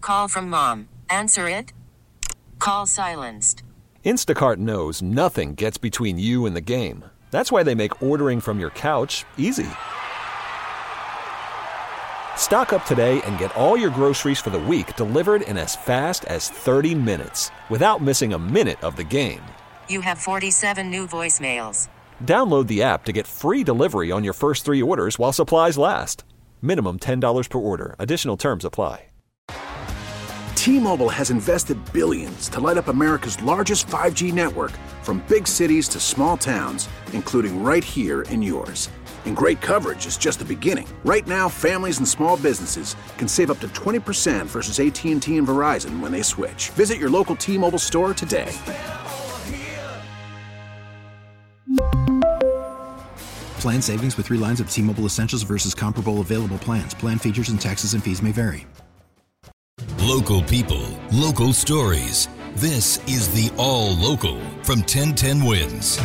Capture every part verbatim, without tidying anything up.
call from mom. Answer it. Call silenced. Instacart knows nothing gets between you and the game. That's why they make ordering from your couch easy. Stock up today and get all your groceries for the week delivered in as fast as thirty minutes without missing a minute of the game. You have forty-seven new voicemails. Download the app to get free delivery on your first three orders while supplies last. Minimum ten dollars per order. Additional terms apply. T-Mobile has invested billions to light up America's largest five G network, from big cities to small towns, including right here in yours. And great coverage is just the beginning. Right now, families and small businesses can save up to twenty percent versus A T and T and Verizon when they switch. Visit your local T-Mobile store today. Plan savings with three lines of T-Mobile Essentials versus comparable available plans. Plan features and taxes and fees may vary. Local people, local stories. This is the All Local from ten ten Wins.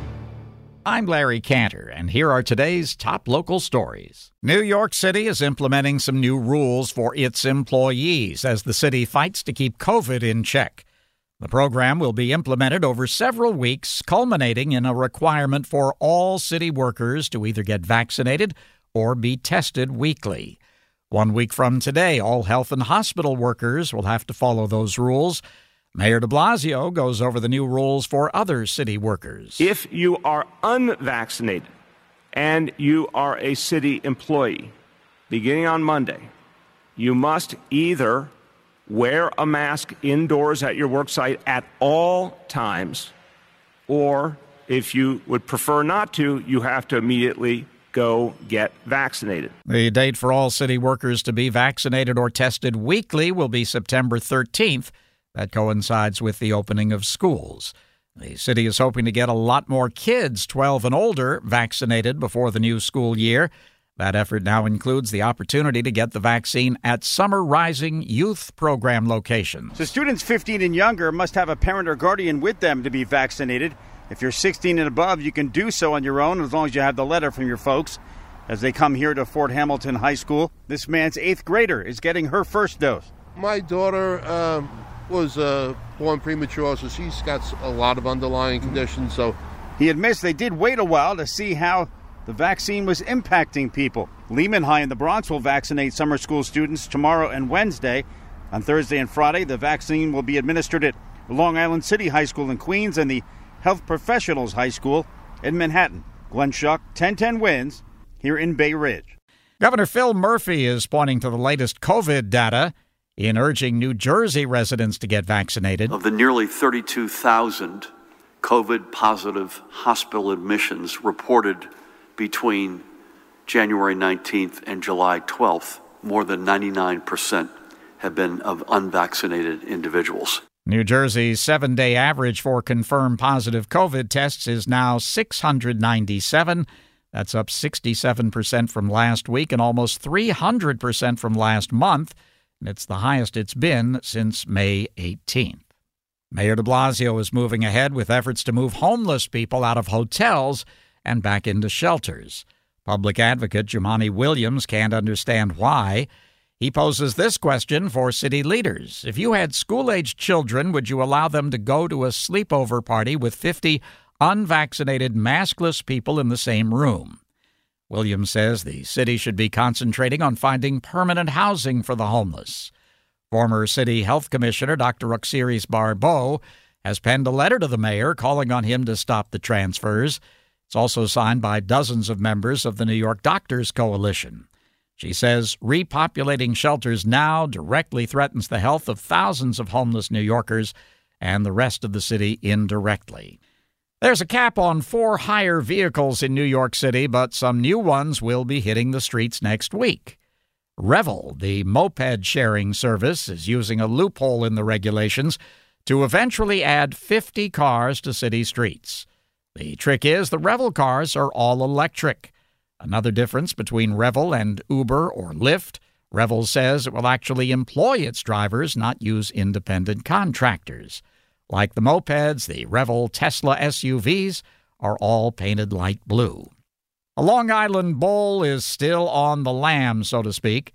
I'm Larry Cantor, and here are today's top local stories. New York City is implementing some new rules for its employees as the city fights to keep COVID in check. The program will be implemented over several weeks, culminating in a requirement for all city workers to either get vaccinated or be tested weekly. One week from today, all health and hospital workers will have to follow those rules. Mayor de Blasio goes over the new rules for other city workers. If you are unvaccinated and you are a city employee, beginning on Monday, you must either wear a mask indoors at your work site at all times, or if you would prefer not to, you have to immediately go get vaccinated. The date for all city workers to be vaccinated or tested weekly will be September thirteenth. That coincides with the opening of schools. The city is hoping to get a lot more kids twelve and older vaccinated before the new school year. That effort now includes the opportunity to get the vaccine at Summer Rising Youth Program locations. So students fifteen and younger must have a parent or guardian with them to be vaccinated. If you're sixteen and above, you can do so on your own as long as you have the letter from your folks. As they come here to Fort Hamilton High School, this man's eighth grader is getting her first dose. My daughter um, was uh, born premature, so she's got a lot of underlying conditions. So he admits they did wait a while to see how the vaccine was impacting people. Lehman High in the Bronx will vaccinate summer school students tomorrow and Wednesday. On Thursday and Friday, the vaccine will be administered at Long Island City High School in Queens and the Health Professionals High School in Manhattan. Glenn Schuck, ten ten Wins, here in Bay Ridge. Governor Phil Murphy is pointing to the latest COVID data in urging New Jersey residents to get vaccinated. Of the nearly thirty-two thousand COVID-positive hospital admissions reported between January nineteenth and July twelfth, more than ninety-nine percent have been of unvaccinated individuals. New Jersey's seven-day average for confirmed positive COVID tests is now six hundred ninety-seven. That's up sixty-seven percent from last week and almost three hundred percent from last month. And it's the highest it's been since May eighteenth. Mayor de Blasio is moving ahead with efforts to move homeless people out of hotels and back into shelters. Public advocate Jumaane Williams can't understand why. He poses this question for city leaders. If you had school-aged children, would you allow them to go to a sleepover party with fifty unvaccinated, maskless people in the same room? Williams says the city should be concentrating on finding permanent housing for the homeless. Former City Health Commissioner Doctor Ruxiris Barbeau has penned a letter to the mayor calling on him to stop the transfers. It's also signed by dozens of members of the New York Doctors Coalition. She says repopulating shelters now directly threatens the health of thousands of homeless New Yorkers and the rest of the city indirectly. There's a cap on four hire vehicles in New York City, but some new ones will be hitting the streets next week. Revel, the moped sharing service, is using a loophole in the regulations to eventually add fifty cars to city streets. The trick is the Revel cars are all electric. Another difference between Revel and Uber or Lyft, Revel says it will actually employ its drivers, not use independent contractors. Like the mopeds, the Revel Tesla S U Vs are all painted light blue. A Long Island bowl is still on the lam, so to speak.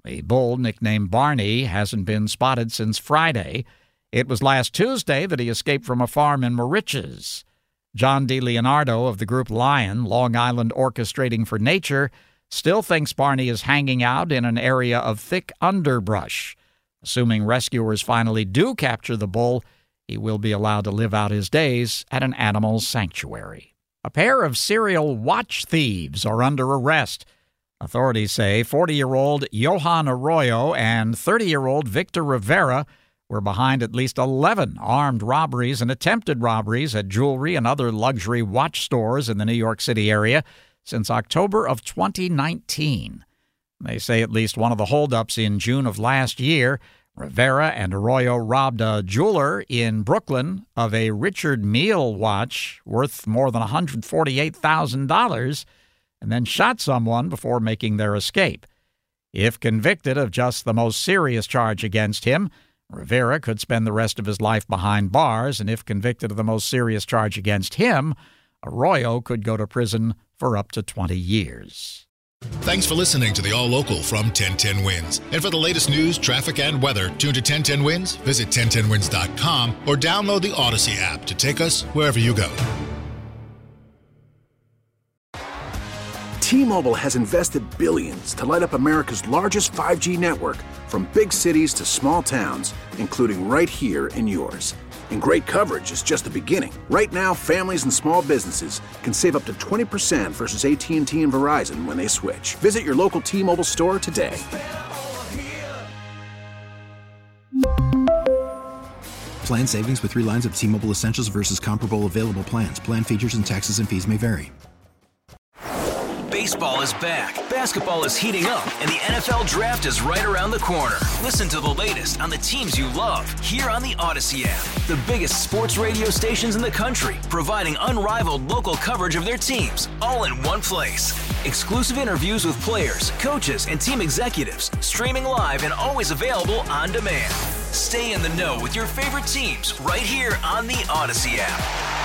The bull, nicknamed Barney, hasn't been spotted since Friday. It was last Tuesday that he escaped from a farm in Moriches. John DeLeonardo of the group Lion, Long Island Orchestrating for Nature, still thinks Barney is hanging out in an area of thick underbrush. Assuming rescuers finally do capture the bull, he will be allowed to live out his days at an animal sanctuary. A pair of serial watch thieves are under arrest. Authorities say forty-year-old Johan Arroyo and thirty-year-old Victor Rivera were behind at least eleven armed robberies and attempted robberies at jewelry and other luxury watch stores in the New York City area since October of twenty nineteen. They say at least one of the holdups in June of last year, Rivera and Arroyo robbed a jeweler in Brooklyn of a Richard Mille watch worth more than one hundred forty-eight thousand dollars and then shot someone before making their escape. If convicted of just the most serious charge against him, Rivera could spend the rest of his life behind bars, and if convicted of the most serious charge against him, Arroyo could go to prison for up to twenty years. Thanks for listening to the All Local from ten ten Wins. And for the latest news, traffic, and weather, tune to ten ten Wins, visit ten ten wins dot com, or download the Odyssey app to take us wherever you go. T-Mobile has invested billions to light up America's largest five G network, from big cities to small towns, including right here in yours. And great coverage is just the beginning. Right now, families and small businesses can save up to twenty percent versus A T and T and Verizon when they switch. Visit your local T-Mobile store today. Plan savings with three lines of T-Mobile Essentials versus comparable available plans. Plan features and taxes and fees may vary. Baseball is back, basketball is heating up, and the N F L Draft is right around the corner. Listen to the latest on the teams you love here on the Odyssey app. The biggest sports radio stations in the country, providing unrivaled local coverage of their teams, all in one place. Exclusive interviews with players, coaches, and team executives, streaming live and always available on demand. Stay in the know with your favorite teams right here on the Odyssey app.